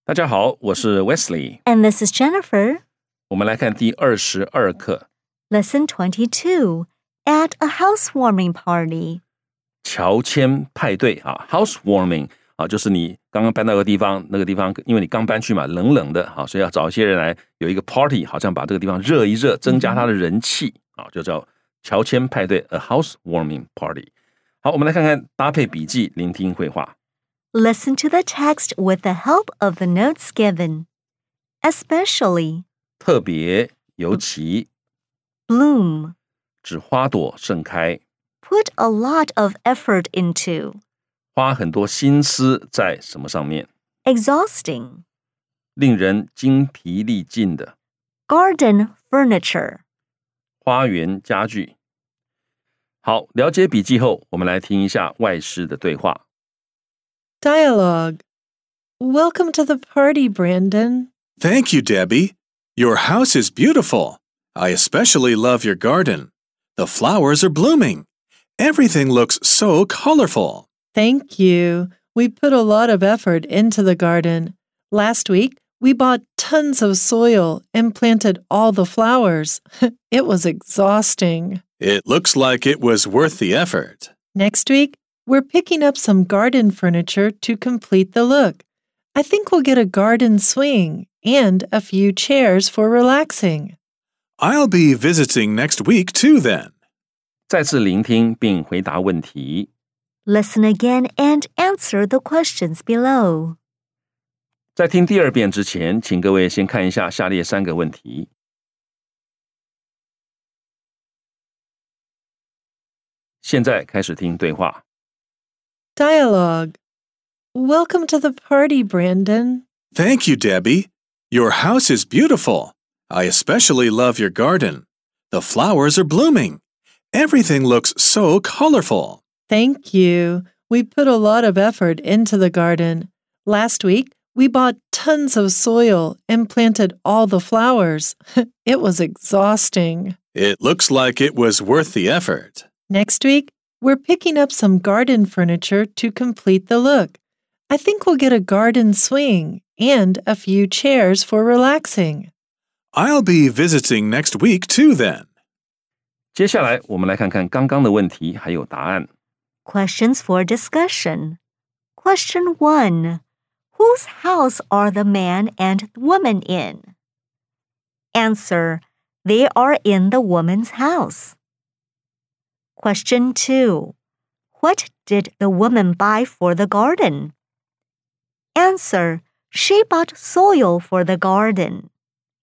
大家好，我是 Wesley。 And this is Jennifer. 我们来看第22课 Lesson 22. At a housewarming party. 乔迁派对啊 housewarming 啊，就是你刚刚搬到个地方，那个地方因为你刚搬去嘛，冷冷的啊，所以要找一些人来有一个 party， 好像把这个地方热一热，增加它的人气啊，就叫乔迁派对 a housewarming party。 好，我们来看看搭配笔记，聆听绘画。 Listen to the text with the help of the notes given. Especially, 特别尤其 bloom. 指花朵盛开， Put a lot of effort into. 花很多心思在什么上面， Exhausting. 令人精疲力尽的 Garden furniture. 花园家具。好，了解笔记后，我们来听一下外师的对话。 Dialogue. Welcome to the party, Brandon. Thank you, Debbie. Your house is beautiful. I especially love your garden. The flowers are blooming. Everything looks so colorful. Thank you. We put a lot of effort into the garden. Last week, we bought tons of soil and planted all the flowers. It was exhausting. It looks like it was worth the effort. Next week, we're picking up some garden furniture to complete the look. I think we'll get a garden swing and a few chairs for relaxing. I'll be visiting next week too then. 再次聆听并回答问题。 Listen again and answer the questions below. 在听第二遍之前，请各位先看一下下列3个问题。现在开始听对话。 Dialogue. Welcome to the party, Brandon. Thank you, Debbie. Your house is beautiful. I especially love your garden. The flowers are blooming. Everything looks so colorful. Thank you. We put a lot of effort into the garden. Last week, we bought tons of soil and planted all the flowers. It was exhausting. It looks like it was worth the effort. Next week, we're picking up some garden furniture to complete the look. I think we'll get a garden swing and a few chairs for relaxing. I'll be visiting next week too then. 接下来我们来看看刚刚的问题还有答案。 Questions for discussion. Question 1. Whose house are the man and woman in? Answer. They are in the woman's house. Question 2. What did the woman buy for the garden? Answer. She bought soil for the garden.